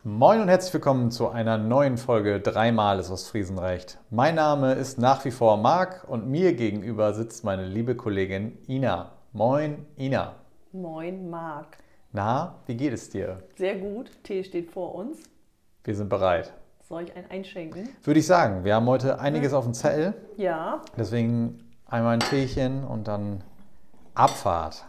Moin und herzlich willkommen zu einer neuen Folge Dreimal ist Ostfriesenrecht. Mein Name ist nach wie vor Marc und mir gegenüber sitzt meine liebe Kollegin Ina. Moin Ina. Moin Marc. Na, wie geht es dir? Sehr gut, Tee steht vor uns. Wir sind bereit. Soll ich einen einschenken? Würde ich sagen, wir haben heute einiges auf dem Zettel. Ja. Deswegen einmal ein Teechen und dann Abfahrt.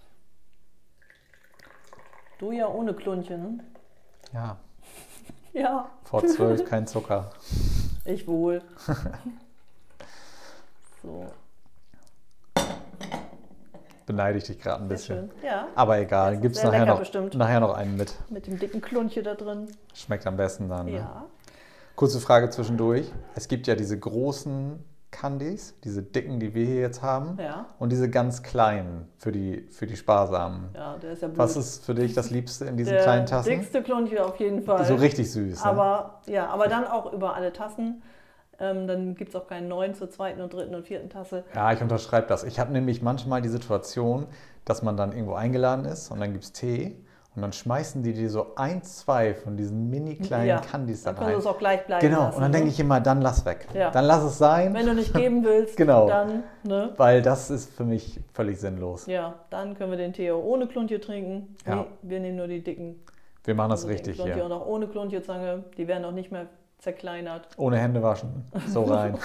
Du ja ohne Klunchen, ne? Ja, Ja. vor 12 kein Zucker. Ich wohl. So, Beneide ich dich gerade ein sehr bisschen. schön. Ja, Aber egal, Das ist gibt es sehr lecker nachher bestimmt. noch einen mit. mit dem dicken Klunche da drin. Schmeckt am besten dann. Ne? Ja. Kurze Frage zwischendurch. Es gibt ja diese großen Candies, diese dicken, die wir hier jetzt haben, Ja. und diese ganz kleinen für die Sparsamen. Ja, der ist ja blöd. Was ist für dich das Liebste in diesen der kleinen Tassen? dickste Klunche auf jeden Fall. So richtig süß. Ne? Aber dann auch über alle Tassen. Dann gibt es auch keinen neuen zur zweiten und dritten und vierten Tasse. Ja, ich unterschreibe das. Ich habe nämlich manchmal die Situation, dass man dann irgendwo eingeladen ist und dann gibt es Tee und dann schmeißen die dir so ein, zwei von diesen mini kleinen Candies da dann können rein. sie es auch gleich bleiben Genau, lassen, und dann denke ich immer, dann lass weg. Ja. Dann lass es sein. Wenn du nicht geben willst, Genau. dann, ne? Weil das ist für mich völlig sinnlos. Ja, dann können wir den Tee auch ohne Klunche trinken. Ja. Nee, wir nehmen nur die dicken. Wir machen das also den richtig Klunche. hier. Und auch ohne Klunchezange, die werden auch nicht mehr zerkleinert. Ohne Hände waschen. So rein.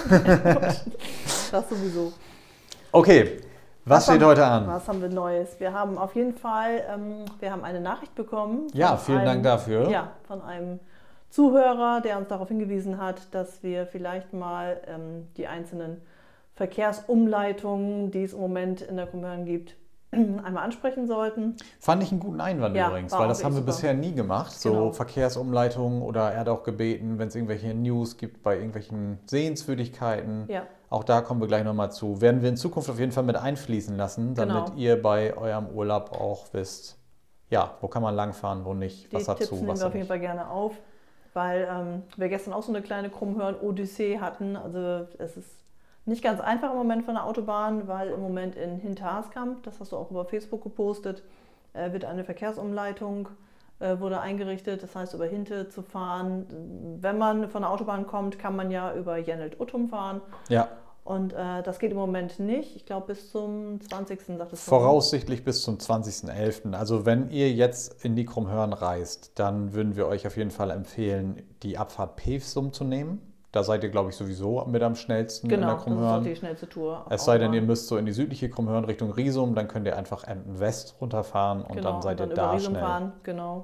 Das sowieso. Okay, was steht heute an? Was haben wir Neues? Wir haben auf jeden Fall, wir haben eine Nachricht bekommen. Ja, vielen Dank dafür. Ja, von einem Zuhörer, der uns darauf hingewiesen hat, dass wir vielleicht mal die einzelnen Verkehrsumleitungen, die es im Moment in der Kommune gibt, einmal ansprechen sollten. Fand ich einen guten Einwand Ja, übrigens, war weil auch das haben wir super. bisher nie gemacht. So Genau. Verkehrsumleitungen oder er hat auch gebeten, wenn es irgendwelche News gibt bei irgendwelchen Sehenswürdigkeiten. Ja. Auch da kommen wir gleich nochmal zu. Werden wir in Zukunft auf jeden Fall mit einfließen lassen, damit Genau. ihr bei eurem Urlaub auch wisst, ja, wo kann man langfahren, wo nicht, was Die Tipps dazu, nehmen was wir auf jeden nicht. Fall gerne auf, weil wir gestern auch so eine kleine Krummhörn-Odyssee hatten. Also es ist nicht ganz einfach im Moment von der Autobahn, weil im Moment in Hinterhaskamp, das hast du auch über Facebook gepostet, wird eine Verkehrsumleitung wurde eingerichtet. Das heißt, über Hinte zu fahren. Wenn man von der Autobahn kommt, kann man ja über Jennelt-Uttum fahren. Ja, Und das geht im Moment nicht. Ich glaube bis zum 20. sagt es voraussichtlich bis zum 20.11. Also wenn ihr jetzt in die Krummhörn reist, dann würden wir euch auf jeden Fall empfehlen, die Abfahrt Pevsum zu nehmen. Da seid ihr, glaube ich, sowieso mit am schnellsten in der Genau, das ist auch Krummhörn. die schnellste Tour. auf Es sei denn, Autobahn. ihr müsst so in die südliche Krummhörn Richtung Riesum, dann könnt ihr einfach Emden West runterfahren und Genau, dann seid ihr über da Riesum schnell. fahren, genau.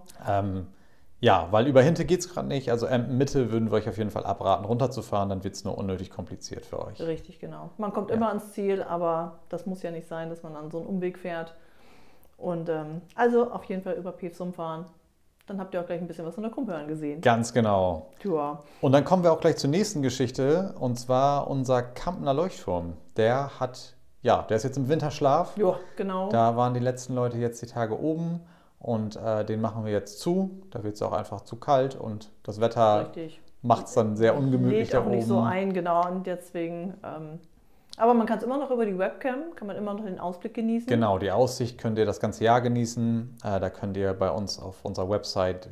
Ja, weil über Hinte geht es gerade nicht. Also Emden Mitte würden wir euch auf jeden Fall abraten, runterzufahren, dann wird es nur unnötig kompliziert für euch. Richtig, genau. Man kommt Ja. immer ans Ziel, aber das muss ja nicht sein, dass man dann so einen Umweg fährt. Und also auf jeden Fall über Pevsum fahren. Dann habt ihr auch gleich ein bisschen was von der Krummhörn gesehen. Ganz genau. Ja. Und dann kommen wir auch gleich zur nächsten Geschichte, und zwar unser Kampner Leuchtturm. Der ist jetzt im Winterschlaf. Ja, genau. Da waren die letzten Leute jetzt die Tage oben und den machen wir jetzt zu. Da wird es auch einfach zu kalt und das Wetter Richtig. macht es dann sehr ungemütlich Lädt da auch oben. nicht so ein, genau. Und deswegen. Aber man kann es immer noch über die Webcam, kann man immer noch den Ausblick genießen. Genau, die Aussicht könnt ihr das ganze Jahr genießen. Da könnt ihr bei uns auf unserer Website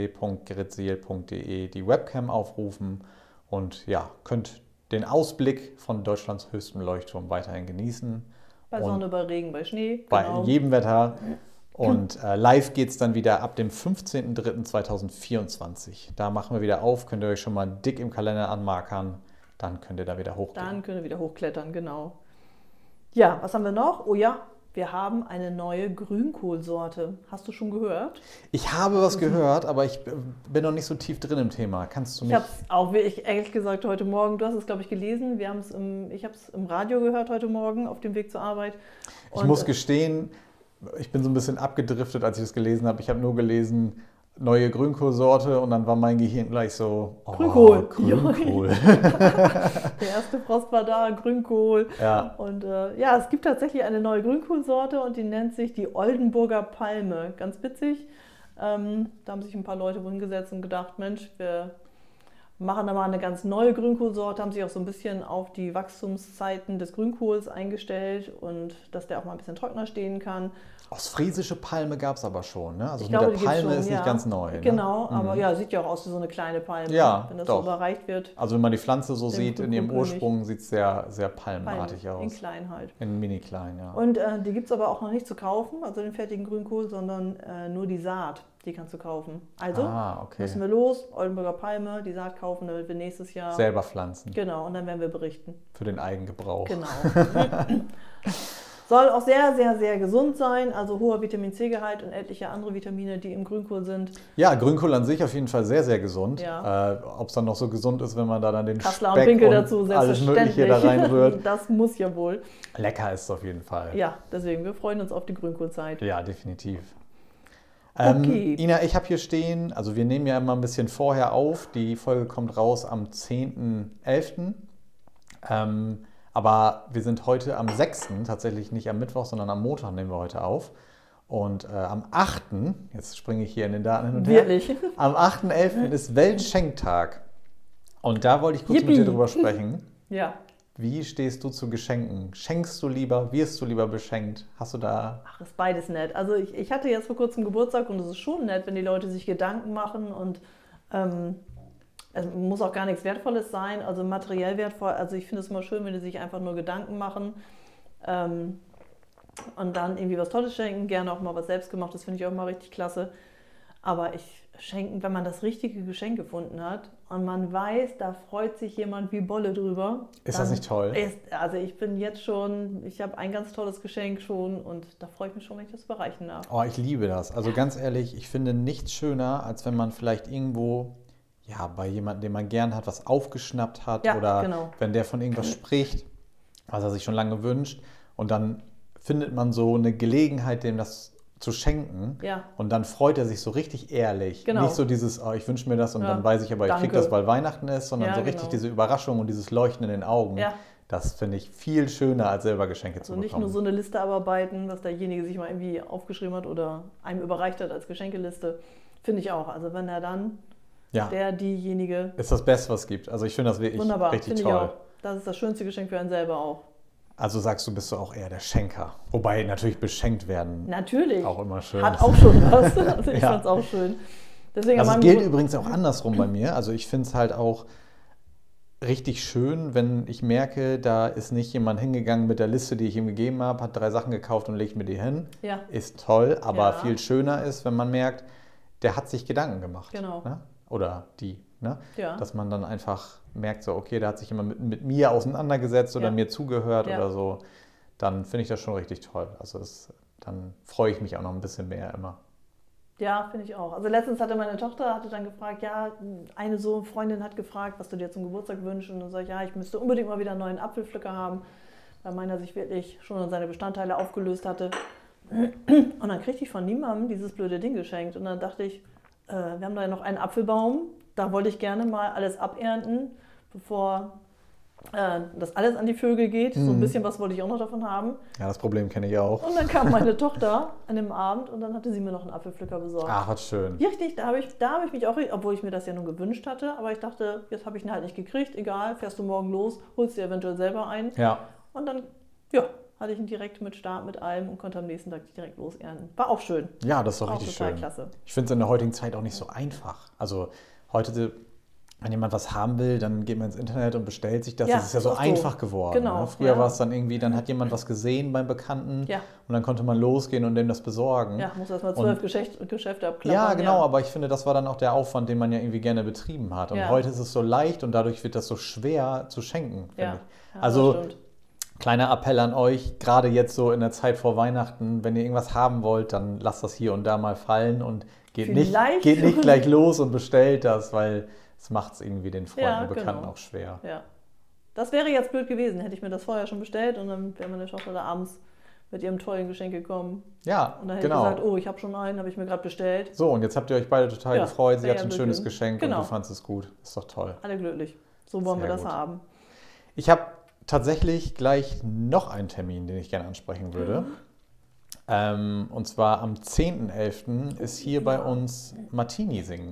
www.geritsiel.de die Webcam aufrufen und ja, könnt den Ausblick von Deutschlands höchstem Leuchtturm weiterhin genießen. Bei Und Sonne, bei Regen, bei Schnee. bei Genau. jedem Wetter. Und live geht es dann wieder ab dem 15.03.2024. Da machen wir wieder auf, könnt ihr euch schon mal dick im Kalender anmarkern. Dann könnt ihr da wieder hochgehen. Dann können wir wieder hochklettern, genau. Ja, was haben wir noch? Oh ja, wir haben eine neue Grünkohlsorte. Hast du schon gehört? Ich habe was gehört, aber ich bin noch nicht so tief drin im Thema. Kannst du Ich mich... habe es auch wirklich ehrlich gesagt heute Morgen, du hast es glaube ich gelesen, ich habe es im Radio gehört heute Morgen auf dem Weg zur Arbeit. Ich muss gestehen, ich bin so ein bisschen abgedriftet, als ich es gelesen habe. Ich habe nur gelesen, neue Grünkohlsorte und dann war mein Gehirn gleich so, oh, Grünkohl. Grünkohl. Der erste Frost war da, Grünkohl. Ja. Und ja, es gibt tatsächlich eine neue Grünkohlsorte und die nennt sich die Oldenburger Palme. Ganz witzig. Da haben sich ein paar Leute wohl hingesetzt und gedacht, Mensch, wir machen aber eine ganz neue Grünkohlsorte, haben sich auch so ein bisschen auf die Wachstumszeiten des Grünkohls eingestellt und dass der auch mal ein bisschen trockener stehen kann. Ostfriesische Palme gab es aber schon, ne? Also Ich mit glaube, der die gibt's Palme schon, ist nicht ja. ganz neu. Ne? Genau, aber ja, sieht ja auch aus wie so eine kleine Palme, Ja, wenn das doch. so überreicht wird. Also wenn man die Pflanze so Dem sieht, in ihrem Grünkohlkönig. Ursprung sieht es sehr, sehr palmenartig Palmen, aus. in klein halt. In mini-klein, ja. Und die gibt es aber auch noch nicht zu kaufen, also den fertigen Grünkohl, sondern nur die Saat, die kannst du kaufen. Also Okay. müssen wir los, Oldenburger Palme, die Saat kaufen, damit wir nächstes Jahr... Selber pflanzen. Genau, und dann werden wir berichten. Für den Eigengebrauch. Genau. Soll auch sehr, sehr, sehr gesund sein, also hoher Vitamin-C-Gehalt und etliche andere Vitamine, die im Grünkohl sind. Ja, Grünkohl an sich auf jeden Fall sehr, sehr gesund. Ja. Ob es dann noch so gesund ist, wenn man da dann den Kassler und Speck Pinkel und dazu, alles Mögliche da selbstverständlich. reinrührt. Das muss ja wohl. Lecker ist es auf jeden Fall. Ja, deswegen, wir freuen uns auf die Grünkohlzeit. Ja, definitiv. Okay. Ina, ich habe hier stehen, also wir nehmen ja immer ein bisschen vorher auf. Die Folge kommt raus am 10.11. Aber wir sind heute am 6., tatsächlich nicht am Mittwoch, sondern am Montag nehmen wir heute auf. Und am 8., jetzt springe ich hier in den Daten hin und her. Wirklich? Am 8.11. ist Weltschenktag. Und da wollte ich kurz mit Yippie. dir drüber sprechen. Ja. Wie stehst du zu Geschenken? Schenkst du lieber? Wirst du lieber beschenkt? Hast du da... Ach, ist beides nett. Also ich hatte jetzt vor kurzem Geburtstag und es ist schon nett, wenn die Leute sich Gedanken machen und es muss auch gar nichts Wertvolles sein, also materiell wertvoll. Also ich finde es immer schön, wenn die sich einfach nur Gedanken machen und dann irgendwie was Tolles schenken. Gerne auch mal was Selbstgemachtes, finde ich auch mal richtig klasse. Aber wenn man das richtige Geschenk gefunden hat und man weiß, da freut sich jemand wie Bolle drüber. Ist das nicht toll? Also ich habe ein ganz tolles Geschenk schon und da freue ich mich schon, wenn ich das überreichen darf. Oh, ich liebe das. Also ganz ehrlich, ich finde nichts schöner, als wenn man vielleicht irgendwo, ja, bei jemandem, den man gern hat, was aufgeschnappt hat Ja, oder genau. wenn der von irgendwas spricht, was er sich schon lange wünscht und dann findet man so eine Gelegenheit, dem das zu schenken Ja. und dann freut er sich so richtig ehrlich. Genau. Nicht so dieses, oh, ich wünsche mir das und Ja, dann weiß ich aber, ich kriege danke. das, weil Weihnachten ist, sondern Ja, so richtig genau. diese Überraschung und dieses Leuchten in den Augen. Ja. Das finde ich viel schöner, als selber Geschenke zu Also nicht bekommen. nur so eine Liste abarbeiten, was derjenige sich mal irgendwie aufgeschrieben hat oder einem überreicht hat als Geschenkeliste. Finde ich auch. Also wenn er dann Ja, diejenige, ist das Beste, was es gibt. Also ich finde das wirklich wunderbar, richtig finde ich toll. auch. Das ist das schönste Geschenk für einen selber auch. Also sagst du, bist du auch eher der Schenker. Wobei natürlich beschenkt werden Natürlich. auch immer schön Hat ist. auch schon was. Also ich Ja. fand es auch schön. Deswegen Also an es meinem gilt übrigens auch andersrum bei mir. Also ich finde es halt auch richtig schön, wenn ich merke, da ist nicht jemand hingegangen mit der Liste, die ich ihm gegeben habe, hat 3 Sachen gekauft und legt mir die hin. Ja. Ist toll, aber Ja. viel schöner ist, wenn man merkt, der hat sich Gedanken gemacht. Genau. Ne? Oder die. Ne? Ja. Dass man dann einfach merkt, so okay, da hat sich jemand mit mir auseinandergesetzt oder Ja. mir zugehört Ja. oder so. Dann finde ich das schon richtig toll. Also dann freue ich mich auch noch ein bisschen mehr immer. Ja, finde ich auch. Also letztens hatte meine Tochter dann gefragt, ja, eine so Freundin hat gefragt, was du dir zum Geburtstag wünschst. Und dann sage ich, ja, ich müsste unbedingt mal wieder einen neuen Apfelpflücker haben, weil meiner sich wirklich schon in seine Bestandteile aufgelöst hatte. Und dann kriegte ich von niemandem dieses blöde Ding geschenkt. Und dann dachte ich, wir haben da ja noch einen Apfelbaum, da wollte ich gerne mal alles abernten, bevor das alles an die Vögel geht. So ein bisschen was wollte ich auch noch davon haben. Ja, das Problem kenne ich auch. Und dann kam meine Tochter an dem Abend und dann hatte sie mir noch einen Apfelpflücker besorgt. Ach, was schön. Ja, richtig, da hab ich mich auch, obwohl ich mir das ja nun gewünscht hatte, aber ich dachte, jetzt habe ich ihn halt nicht gekriegt, egal, fährst du morgen los, holst dir eventuell selber ein. Ja. Und dann, ja, hatte ich ihn direkt mit Start, mit allem und konnte am nächsten Tag direkt losernten. War auch schön. Ja, das ist doch Auch richtig total schön. klasse. Ich finde es in der heutigen Zeit auch nicht so einfach. Also heute, wenn jemand was haben will, dann geht man ins Internet und bestellt sich das. Ja, Das ist ja ist so auch so. einfach geworden. Genau, Ne? Früher ja. war es dann irgendwie, dann hat jemand was gesehen beim Bekannten Ja. und dann konnte man losgehen und dem das besorgen. Ja, muss erst mal Und- 12 Geschäfte abklappern. Ja, genau, aber ich finde, das war dann auch der Aufwand, den man ja irgendwie gerne betrieben hat. Und Ja. heute ist es so leicht und dadurch wird das so schwer zu schenken, finde Ja, ich. ja, Also das stimmt. kleiner Appell an euch, gerade jetzt so in der Zeit vor Weihnachten, wenn ihr irgendwas haben wollt, dann lasst das hier und da mal fallen und geht nicht Vielleicht- gleich los und bestellt das, weil es macht es irgendwie den Freunden Ja, und Bekannten genau. auch schwer. Ja. Das wäre jetzt blöd gewesen, hätte ich mir das vorher schon bestellt und dann wäre meine Tochter da abends mit ihrem tollen Geschenk gekommen. Ja, Und dann hätte genau. ich gesagt, oh, ich habe schon einen, habe ich mir gerade bestellt. So, und jetzt habt ihr euch beide total Ja, gefreut. Sie wäre hat ein ja schönes Glück. Geschenk Genau. und du fandest es gut. Ist doch toll. Alle glücklich. So wollen Sehr wir das gut. haben. Ich habe tatsächlich gleich noch einen Termin, den ich gerne ansprechen würde. Und zwar am 10.11. ist hier bei uns Martini singen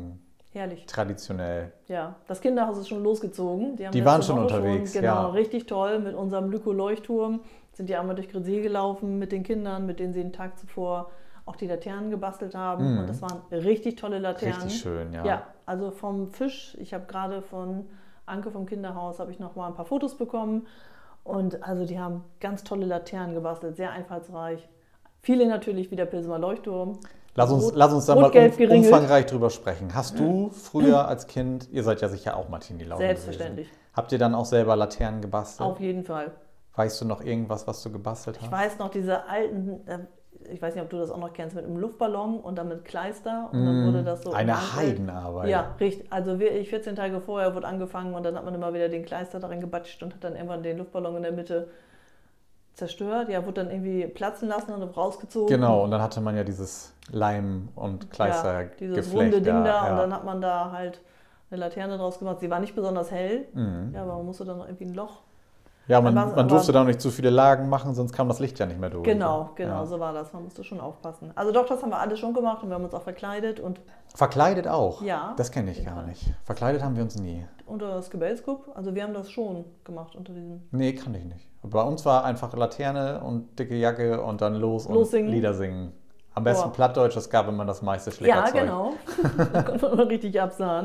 Herrlich. traditionell. Ja, das Kinderhaus ist schon losgezogen. Die letzte waren schon Woche unterwegs, genau, ja. richtig toll mit unserem Lyko-Leuchtturm. Sind die einmal durch Grenzee gelaufen mit den Kindern, mit denen sie den Tag zuvor auch die Laternen gebastelt haben. Und das waren richtig tolle Laternen. Richtig schön, ja. Ja, also vom Fisch, ich habe gerade von Anke vom Kinderhaus, habe ich noch mal ein paar Fotos bekommen. Und also die haben ganz tolle Laternen gebastelt, sehr einfallsreich. Viele natürlich wie der Pilsener Leuchtturm. Lass uns da mal Rot-Gelb geringelt. umfangreich drüber sprechen. Hast du früher als Kind, ihr seid ja sicher auch Martini laufen Selbstverständlich. gewesen. Habt ihr dann auch selber Laternen gebastelt? Auf jeden Fall. Weißt du noch irgendwas, was du gebastelt hast? Ich weiß noch diese alten, ich weiß nicht, ob du das auch noch kennst, mit einem Luftballon und dann mit Kleister. Und dann wurde das so Eine umwandelt. Heidenarbeit. Ja, richtig. Also wirklich 14 Tage vorher wurde angefangen und dann hat man immer wieder den Kleister darin gebatscht und hat dann irgendwann den Luftballon in der Mitte zerstört. Ja, wurde dann irgendwie platzen lassen und rausgezogen. Genau, und dann hatte man ja dieses Leim- und Kleister dieses runde Ding da und dann hat man da halt eine Laterne draus gemacht. Sie war nicht besonders hell, ja, aber man musste dann noch irgendwie ein Loch. Ja, man durfte da noch nicht zu viele Lagen machen, sonst kam das Licht ja nicht mehr durch. Genau, ja. so war das. Man musste schon aufpassen. Also doch, das haben wir alles schon gemacht und wir haben uns auch verkleidet. Und Verkleidet auch? Ja. Das kenne ich gar nicht. Verkleidet haben wir uns nie. unter das Gebelskup, also wir haben das schon gemacht unter diesem... Nee, kann ich nicht. Bei uns war einfach Laterne und dicke Jacke und dann los singen. Und Lieder singen. Am besten Plattdeutsch, das gab immer das meiste Schlägerzeug. Ja, genau. Da konnte man mal richtig absahen.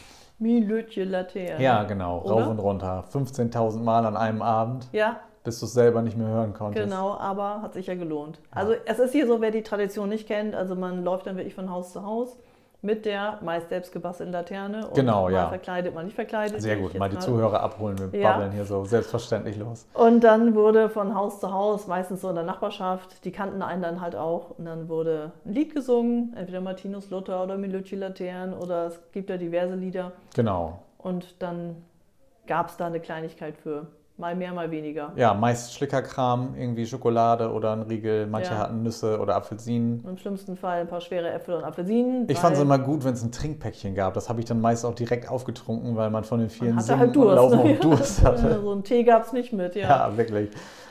Milötje Laterne. Ja, genau. Oder? Rauf und runter. 15.000 Mal an einem Abend. Ja, bis du es selber nicht mehr hören konntest. genau, aber hat sich ja gelohnt. Also es ist hier so, wer die Tradition nicht kennt, also man läuft dann wirklich von Haus zu Haus mit der meist selbst gebastelten Laterne. Und genau, mal ja. verkleidet, mal nicht verkleidet. Sehr gut, mal die Zuhörer abholen, wir babbeln hier so selbstverständlich los. Und dann wurde von Haus zu Haus, meistens so in der Nachbarschaft, die kannten einen dann halt auch. Und dann wurde ein Lied gesungen, entweder Martinus Luther oder Milötje Latern oder es gibt ja diverse Lieder. Genau. Und dann gab es da eine Kleinigkeit für. Mal mehr, mal weniger. Ja, meist Schlickerkram, irgendwie Schokolade oder ein Riegel. Manche hatten Nüsse oder Apfelsinen. Und im schlimmsten Fall ein paar schwere Äpfel und Apfelsinen. Ich fand es immer gut, wenn es ein Trinkpäckchen gab. Das habe ich dann meist auch direkt aufgetrunken, weil man von den vielen Singen halt Durst, und Laufen auch Durst hatte. So einen Tee gab es nicht mit, ja. Ja, wirklich.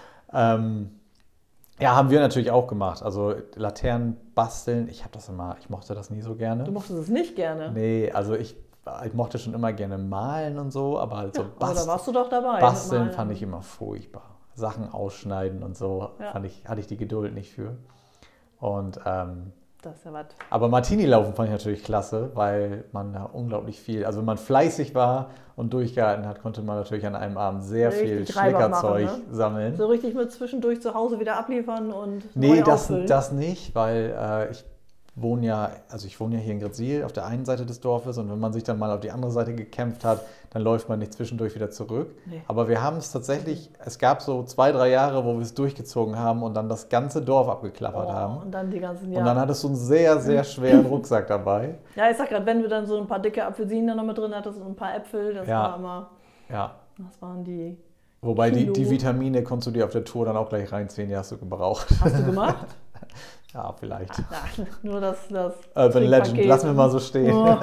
Ja, haben wir natürlich auch gemacht. Also Laternen basteln, ich mochte das nie so gerne. Du mochtest es nicht gerne? Nee, also ich mochte schon immer gerne malen und so, aber halt so aber da warst du doch dabei. Basteln fand ich immer furchtbar. Sachen ausschneiden und so hatte ich die Geduld nicht für. Und das ist ja was. aber Martini laufen fand ich natürlich klasse, weil man da unglaublich viel, also wenn man fleißig war und durchgehalten hat, konnte man natürlich an einem Abend sehr viel Schleckerzeug sammeln. So richtig mit zwischendurch zu Hause wieder abliefern und nee, neu auffüllen. das nicht, weil ich wohne ja hier in Gretzil auf der einen Seite des Dorfes und wenn man sich dann mal auf die andere Seite gekämpft hat, dann läuft man nicht zwischendurch wieder zurück. Nee. Aber wir haben es tatsächlich, es gab so 2-3 Jahre, wo wir es durchgezogen haben und dann das ganze Dorf abgeklappert haben. Und dann die ganzen Jahre. Und dann hattest du einen sehr, sehr schweren Rucksack dabei. Ja, ich sag gerade, wenn du dann so ein paar dicke Apfelsinen da noch mit drin hattest und ein paar Äpfel, das war immer, das waren die Wobei die Vitamine konntest du dir auf der Tour dann auch gleich reinziehen, die hast du gebraucht. Hast du gemacht? Ja, vielleicht. Ach, nur das Urban Legend, lassen wir mal so stehen. Oh.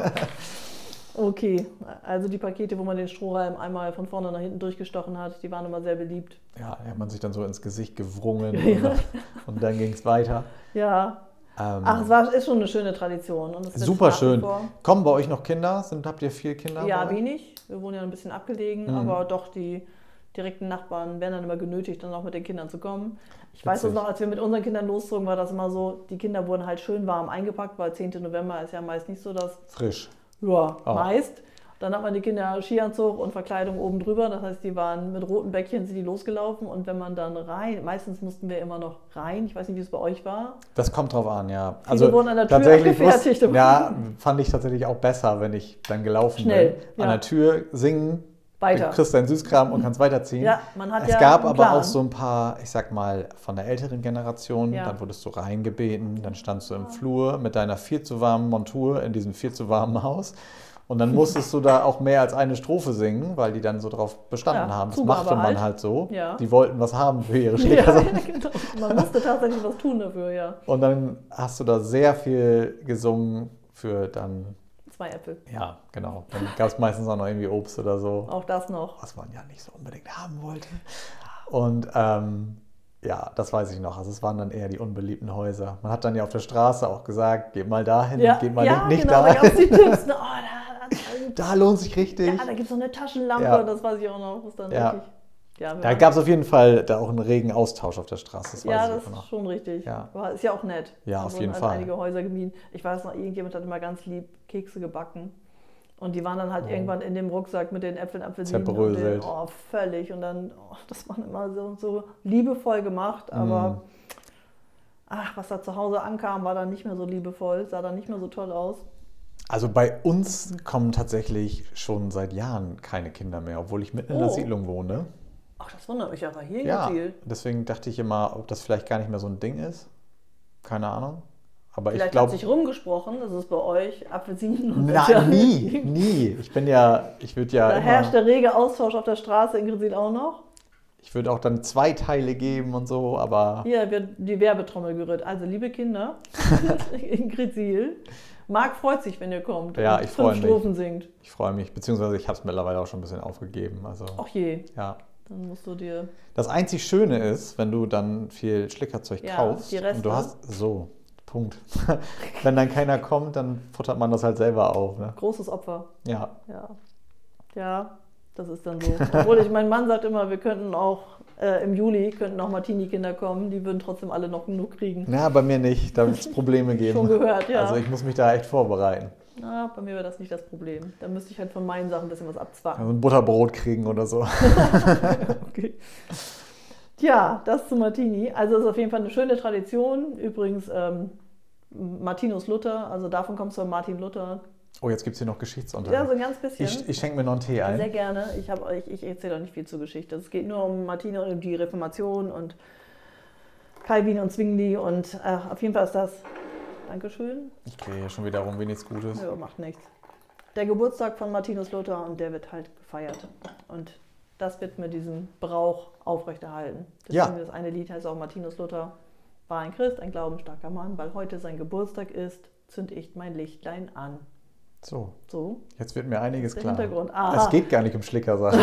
Okay, also die Pakete, wo man den Strohhalm einmal von vorne nach hinten durchgestochen hat, die waren immer sehr beliebt. Ja, da hat man sich dann so ins Gesicht gewrungen und dann ging es weiter. Ja. Ach, ist schon eine schöne Tradition. Und super schön. Kommen bei euch noch Kinder? Habt ihr 4 Kinder? Ja, wenig. Wir wohnen ja ein bisschen abgelegen, aber doch die direkten Nachbarn werden dann immer genötigt, dann auch mit den Kindern zu kommen. Ich weiß es noch, als wir mit unseren Kindern loszogen, war das immer so, die Kinder wurden halt schön warm eingepackt, weil 10. November ist ja meist nicht so das... Frisch. Ja, meist. Dann hat man die Kinder Skianzug und Verkleidung oben drüber, das heißt, die waren mit roten Bäckchen sind die losgelaufen und wenn man dann rein, meistens mussten wir immer noch rein, ich weiß nicht, wie es bei euch war. Das kommt drauf an, ja. Viele wurden an der Tür abgefertigt. Ja, fand ich tatsächlich auch besser, wenn ich dann gelaufen bin. An der Tür singen, weiter. Du kriegst deinen Süßkram und kannst weiterziehen. Ja, man hat es gab aber auch so ein paar, ich sag mal, von der älteren Generation, dann wurdest du reingebeten, dann standst du im Flur mit deiner viel zu warmen Montur in diesem viel zu warmen Haus und dann musstest du da auch mehr als eine Strophe singen, weil die dann so drauf bestanden haben. Das machte man halt so. Ja. Die wollten was haben für ihre Schläger. Ja, genau. Man musste tatsächlich was tun dafür, ja. Und dann hast du da sehr viel gesungen für dann... 2 Äpfel. Ja, genau. Dann gab es meistens auch noch irgendwie Obst oder so. Auch das noch. Was man ja nicht so unbedingt haben wollte. Und ja, das weiß ich noch. Also es waren dann eher die unbeliebten Häuser. Man hat dann ja auf der Straße auch gesagt, geht mal dahin, geht mal nicht genau, dahin. Da gab es die Tipps. Oh, da lohnt sich richtig. Ja, da gibt es noch eine Taschenlampe, das weiß ich auch noch. Was dann richtig. Ja, da gab es auf jeden Fall da auch einen regen Austausch auf der Straße. Das weiß ich auch noch. Ist schon richtig. Ja. Aber ist ja auch nett. Ja, auf jeden Fall. Einige Häuser gemieden. Ich weiß noch, irgendjemand hat immer ganz lieb Kekse gebacken. Und die waren dann halt irgendwann in dem Rucksack mit den Äpfeln, Apfelsinen. Zerbröselt. Völlig. Und dann, das war immer so liebevoll gemacht, aber was da zu Hause ankam, war dann nicht mehr so liebevoll, sah dann nicht mehr so toll aus. Also bei uns kommen tatsächlich schon seit Jahren keine Kinder mehr, obwohl ich mitten in der Siedlung wohne. Ach, das wundert mich aber hier ja, Ziel. Deswegen dachte ich immer, ob das vielleicht gar nicht mehr so ein Ding ist. Keine Ahnung. Aber vielleicht ich glaube, hat sich rumgesprochen, dass es bei euch Apfelsinen und Nein, nie. Ich würde ja da herrscht der rege Austausch auf der Straße in Gresil auch noch. Ich würde auch dann 2 Teile geben und so, aber... Hier wird die Werbetrommel gerührt. Also, liebe Kinder, in Gresil, Marc freut sich, wenn ihr kommt und 5 Strophen singt. Ich freue mich, beziehungsweise ich habe es mittlerweile auch schon ein bisschen aufgegeben. Also, ach je. Ja. Dann musst du dir... Das einzig Schöne ist, wenn du dann viel Schlickerzeug kaufst die Reste. Und du hast... Punkt. Wenn dann keiner kommt, dann futtert man das halt selber auf. Ne? Großes Opfer. Ja. Ja, das ist dann so. Obwohl mein Mann sagt immer, wir könnten auch im Juli könnten auch Martini-Kinder kommen, die würden trotzdem alle noch genug kriegen. Na, bei mir nicht, da wird es Probleme geben. Schon gehört, ja. Also ich muss mich da echt vorbereiten. Na, bei mir wäre das nicht das Problem. Da müsste ich halt von meinen Sachen ein bisschen was abzwacken. Also ein Butterbrot kriegen oder so. Okay. Ja, das zu Martini. Also es ist auf jeden Fall eine schöne Tradition. Übrigens Martinus Luther, also davon kommst du von Martin Luther. Oh, jetzt gibt es hier noch Geschichtsunterricht. Ja, so ein ganz bisschen. Ich schenke mir noch einen Tee ein. Sehr gerne. Ich erzähle auch nicht viel zur Geschichte. Es geht nur um Martini und die Reformation und Calvin und Zwingli und auf jeden Fall ist das... Dankeschön. Ich drehe hier schon wieder rum, wie nichts Gutes. Ja, macht nichts. Der Geburtstag von Martinus Luther und der wird halt gefeiert. Und das wird mit diesem Brauch aufrechterhalten. Deswegen das eine Lied heißt auch Martinus Luther war ein Christ, ein glaubensstarker Mann, weil heute sein Geburtstag ist, zünd ich mein Lichtlein an. So. Jetzt wird mir das einiges ist klar. der Hintergrund. Es geht gar nicht um Schlickersachen.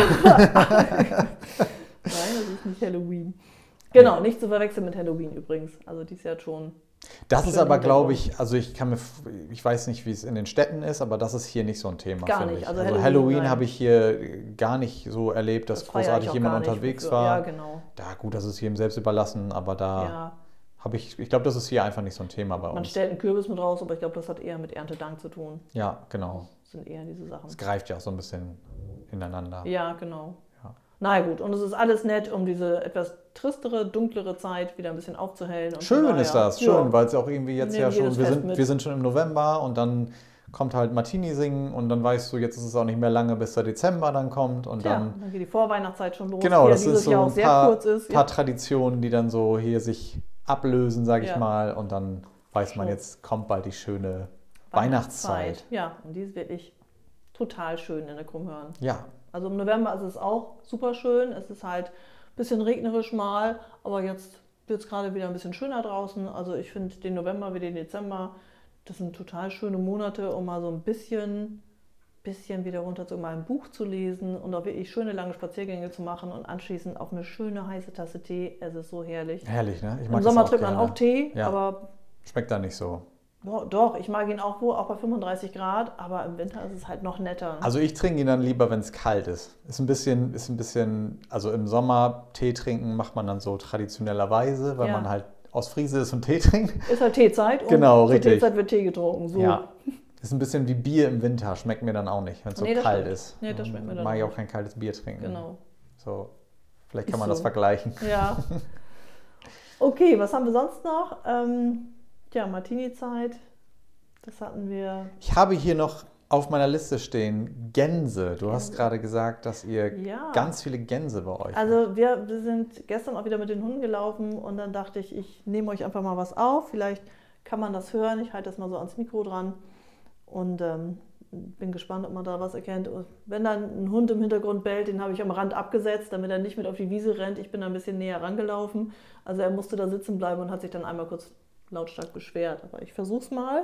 Nein, das ist nicht Halloween. Genau, nicht zu verwechseln mit Halloween übrigens. Also dies Jahr schon. Das ist aber, glaube ich, also ich weiß nicht, wie es in den Städten ist, aber das ist hier nicht so ein Thema. Gar nicht. Also Halloween habe ich hier gar nicht so erlebt, dass großartig jemand unterwegs war. Ja, genau. Ja, gut, das ist jedem selbst überlassen, aber da habe ich glaube, das ist hier einfach nicht so ein Thema bei uns. Man stellt einen Kürbis mit raus, aber ich glaube, das hat eher mit Erntedank zu tun. Ja, genau. Das sind eher diese Sachen. Es greift ja auch so ein bisschen ineinander. Ja, genau. Na gut, und es ist alles nett, um diese etwas tristere, dunklere Zeit wieder ein bisschen aufzuhellen. Und schön ist das, schön, weil es auch irgendwie jetzt ja schon, wir sind schon im November und dann kommt halt Martini singen und dann weißt du, jetzt ist es auch nicht mehr lange, bis der Dezember dann kommt. Und dann geht die Vorweihnachtszeit schon los, genau, die das dieses ist so Jahr auch sehr kurz ist. Ein paar Traditionen, die dann so hier sich ablösen, sage ich mal, und dann weiß man, jetzt kommt bald die schöne Weihnachtszeit. Ja, und die ist wirklich total schön in der Krummhörn. Ja. Also im November ist es auch super schön. Es ist halt ein bisschen regnerisch mal, aber jetzt wird es gerade wieder ein bisschen schöner draußen. Also ich finde den November wie den Dezember, das sind total schöne Monate, um mal so ein bisschen wieder runter zu mal ein Buch zu lesen und auch wirklich schöne lange Spaziergänge zu machen und anschließend auf eine schöne heiße Tasse Tee. Es ist so herrlich. Herrlich, ne? Im Sommer trinkt man auch Tee, aber... Schmeckt da nicht so. Doch, ich mag ihn auch bei 35 Grad, aber im Winter ist es halt noch netter. Also ich trinke ihn dann lieber, wenn es kalt ist. Ist ein bisschen, also im Sommer Tee trinken macht man dann so traditionellerweise, weil man halt aus Friese ist und Tee trinkt. Ist halt Teezeit und genau, zur Teezeit wird Tee getrunken. So. Ja. Ist ein bisschen wie Bier im Winter, schmeckt mir dann auch nicht, wenn es so kalt ist. Nee, das schmeckt mir dann mag ich auch kein kaltes Bier trinken. Genau. So, vielleicht kann man das vergleichen. Ja. Okay, was haben wir sonst noch? Martini-Zeit, das hatten wir. Ich habe hier noch auf meiner Liste stehen Gänse. Du hast gerade gesagt, dass ihr ganz viele Gänse bei euch habt. Also wir sind gestern auch wieder mit den Hunden gelaufen und dann dachte ich nehme euch einfach mal was auf. Vielleicht kann man das hören. Ich halte das mal so ans Mikro dran und bin gespannt, ob man da was erkennt. Und wenn dann ein Hund im Hintergrund bellt, den habe ich am Rand abgesetzt, damit er nicht mit auf die Wiese rennt. Ich bin da ein bisschen näher rangelaufen. Also er musste da sitzen bleiben und hat sich dann einmal kurz lautstark beschwert. Aber ich versuche es mal.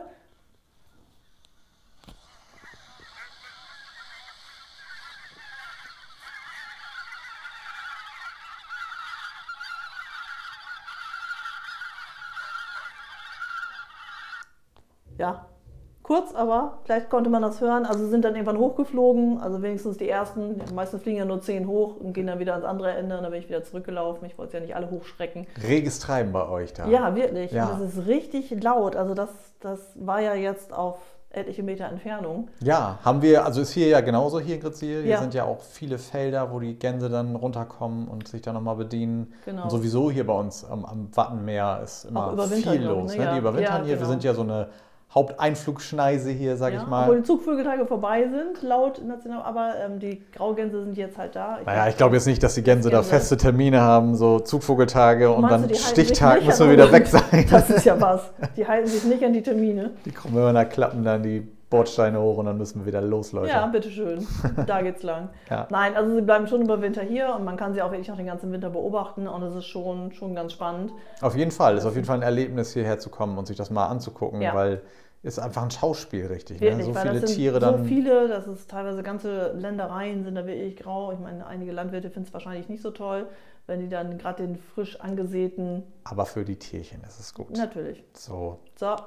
Ja, Kurz, aber vielleicht konnte man das hören. Also sind dann irgendwann hochgeflogen, also wenigstens die ersten. Meistens fliegen ja nur 10 hoch und gehen dann wieder ans andere Ende. Und dann bin ich wieder zurückgelaufen. Ich wollte ja nicht alle hochschrecken. Reges Treiben bei euch da. Ja, wirklich. Ja. Und es ist richtig laut. Also das war ja jetzt auf etliche Meter Entfernung. Ja, haben wir, also ist hier ja genauso hier in Gretzil. Hier Ja. sind ja auch viele Felder, wo die Gänse dann runterkommen und sich dann nochmal bedienen. Genau. Und sowieso hier bei uns am Wattenmeer ist immer viel los. Ne? Ne? Ja. Die überwintern Ja, hier. genau. Wir sind ja so eine Haupteinflugschneise hier, sag ich mal. Obwohl die Zugvögel vorbei sind, laut national, aber die Graugänse sind jetzt halt da. Naja, ich glaube jetzt nicht, dass die Gänse da feste Termine haben, so Zugvogeltage und dann Stichtag müssen wir wieder weg sein. Das ist ja was. Die halten sich nicht an die Termine. Die Krummhörner klappen dann die Bordsteine hoch und dann müssen wir wieder los, Leute. Ja, bitteschön. Da geht's lang. Ja. Nein, also sie bleiben schon über Winter hier und man kann sie auch wirklich noch den ganzen Winter beobachten und es ist schon ganz spannend. Auf jeden Fall. Ist auf jeden Fall ein Erlebnis, hierher zu kommen und sich das mal anzugucken, weil ist einfach ein Schauspiel, richtig. Wirklich, ne? So weil viele das sind Tiere dann. So viele, das ist teilweise ganze Ländereien sind da wirklich grau. Ich meine, einige Landwirte finden es wahrscheinlich nicht so toll, wenn die dann gerade den frisch angesäten. Aber für die Tierchen ist es gut. Natürlich. So,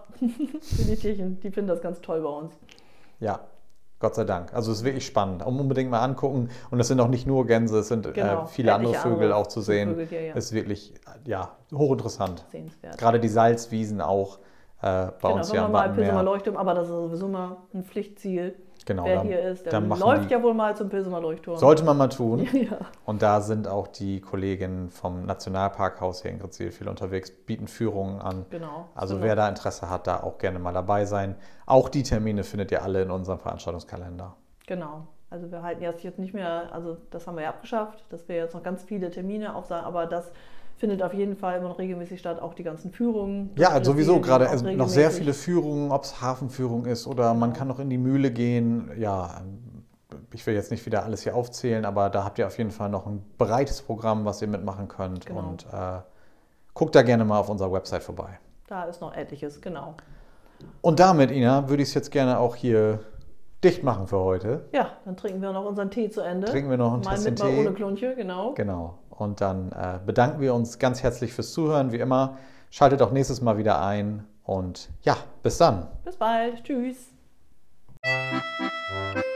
für die Tierchen, die finden das ganz toll bei uns. ja. Gott sei Dank. Also es ist wirklich spannend. Unbedingt mal angucken. Und es sind auch nicht nur Gänse, es sind viele andere Vögel auch zu sehen. Hier, ja. Es ist wirklich hochinteressant. Sehenswert. Gerade die Salzwiesen auch bei uns hier am mal Pilsumer Wattenmeer. Leuchtturm, aber das ist sowieso mal ein Pflichtziel. Genau, Wer hier ist, der machen läuft ja wohl mal zum Pilsumer Leuchtturm. Sollte man mal tun. Ja. Und da sind auch die Kolleginnen vom Nationalparkhaus hier in Gretzil viel unterwegs, bieten Führungen an. Genau. Also wer da Interesse hat, da auch gerne mal dabei sein. Auch die Termine findet ihr alle in unserem Veranstaltungskalender. Genau. Also wir halten jetzt nicht mehr, also das haben wir ja abgeschafft, dass wir jetzt noch ganz viele Termine aufsagen, aber das findet auf jeden Fall immer noch regelmäßig statt, auch die ganzen Führungen. Ja, sowieso gerade noch sehr viele Führungen, ob es Hafenführung ist oder man kann noch in die Mühle gehen. Ja, ich will jetzt nicht wieder alles hier aufzählen, aber da habt ihr auf jeden Fall noch ein breites Programm, was ihr mitmachen könnt. Genau. Und guckt da gerne mal auf unserer Website vorbei. Da ist noch etliches, genau. Und damit, Ina, würde ich es jetzt gerne auch hier dicht machen für heute. Ja, dann trinken wir noch unseren Tee zu Ende. Trinken wir noch einen Tässchen Tee. Mal ohne Klunche, genau. Genau. Und dann bedanken wir uns ganz herzlich fürs Zuhören, wie immer. Schaltet auch nächstes Mal wieder ein. Und ja, bis dann. Bis bald. Tschüss.